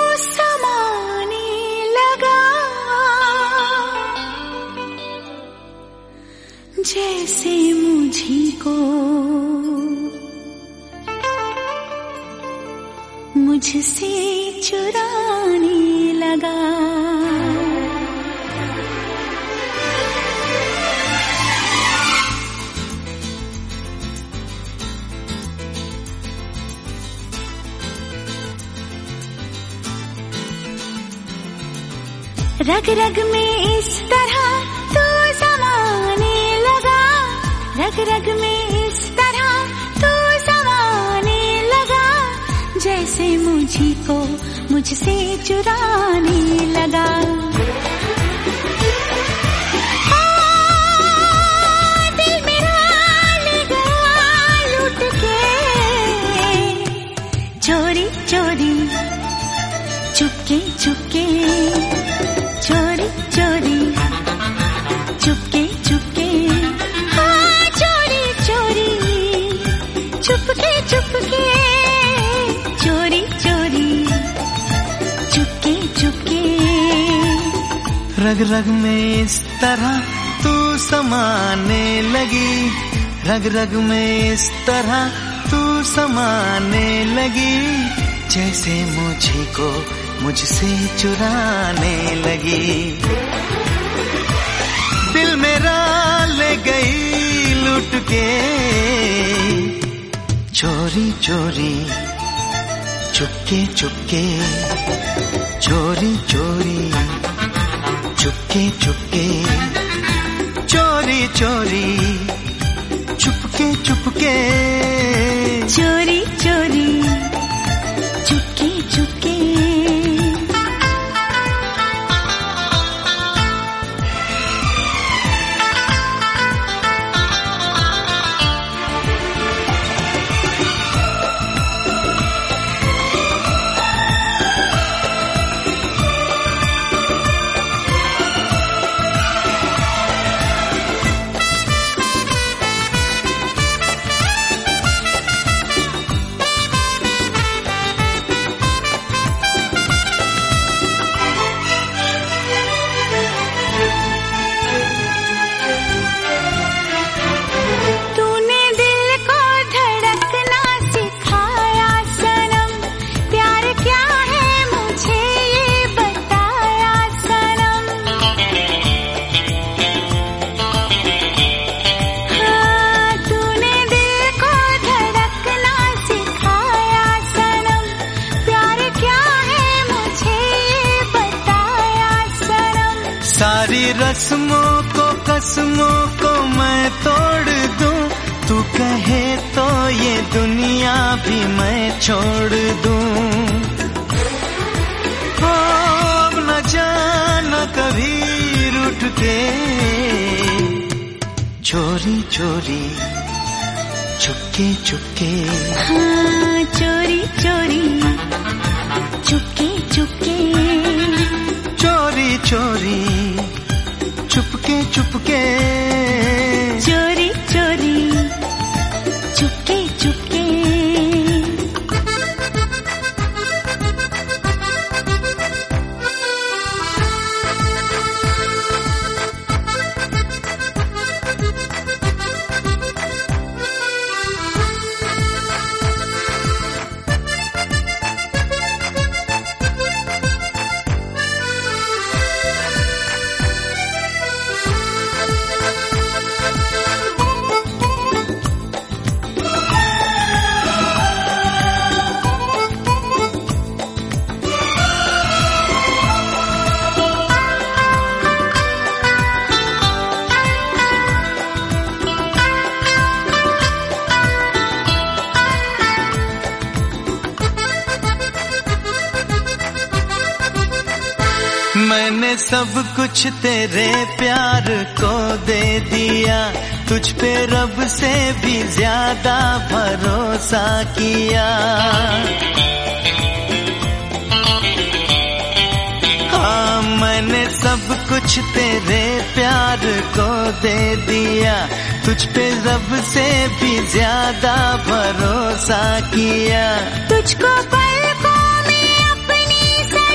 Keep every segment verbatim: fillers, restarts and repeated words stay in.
समाने लगा, जैसे मुझी को मुझसे चुराने लगा। रग रग में इस तरह तू समाने लगा, रग रग में इस तरह तू समाने लगा, जैसे मुझी को मुझसे चुराने लगा। हाँ, दिल मेरा ले गया लूट के, चोरी चोरी चुपके चुपके, चोरी चोरी चुपके चुपके, हाँ चोरी चोरी चुपके चुपके, चोरी चोरी चुपके चुपके। रग रग में इस तरह तू समाने लगी, रग रग में इस तरह तू समाने लगी, जैसे मुझे को मुझसे चुराने लगी। दिल मेरा ले गई लूट के, चोरी चोरी चुपके चुपके, चोरी चोरी चुपके चुपके, चोरी चोरी चुपके चुपके, चोरी चोरी चुपके चुपके। सारी रस्मों को कसमों को मैं तोड़ दूं, तू कहे तो ये दुनिया भी मैं छोड़ दूं। हो अब न जाना कभी रूठ के, चोरी चोरी चुपके चुपके, हाँ चोरी चोरी चुपके चुपके, चोरी चोरी चुपके चुपके, चोरी चोरी चुपके चुपके। मैंने सब कुछ तेरे प्यार को दे दिया, तुझ पे रब से भी ज्यादा भरोसा किया। हाँ मैंने सब कुछ तेरे प्यार को दे दिया, तुझ पे रब से भी ज्यादा भरोसा किया। तुझको पलकों में अपनी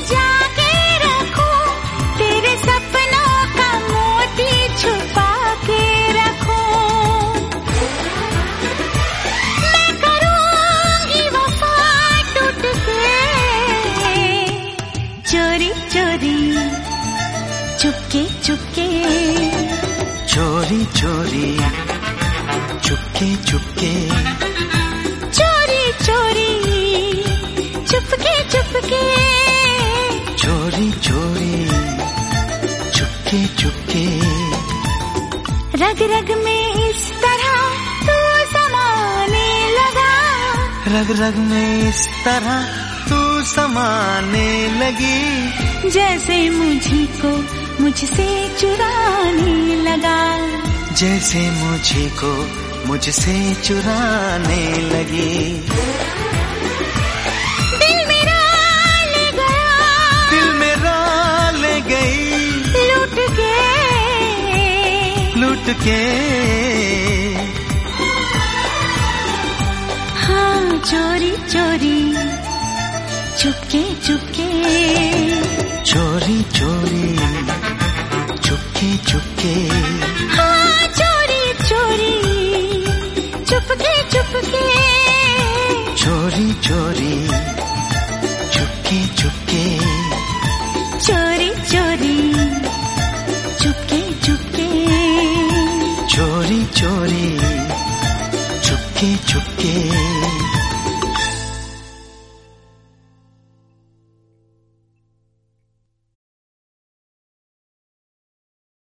चुपके चुपके, चोरी चोरी, चुपके चुपके, चोरी चोरी, चुपके चुपके, चोरी चोरी, चुपके चुपके। रग रग में इस तरह तू समाने लगा, रग रग में इस तरह तू समाने लगी, जैसे मुझी को मुझसे चुराने लगा, जैसे मुझे को मुझसे चुराने लगी। दिल मेरा ले गया, दिल मेरा ले गई, लूट के लूट के। हाँ चोरी चोरी, चुपके चुपके, चोरी चोरी, चुपके चुपके। हाँ चोरी चोरी, चुपके चुपके, चोरी चोरी, चुपके चुपके, चोरी चोरी, चुपके चुपके, चोरी चोरी, चुपके चुपके।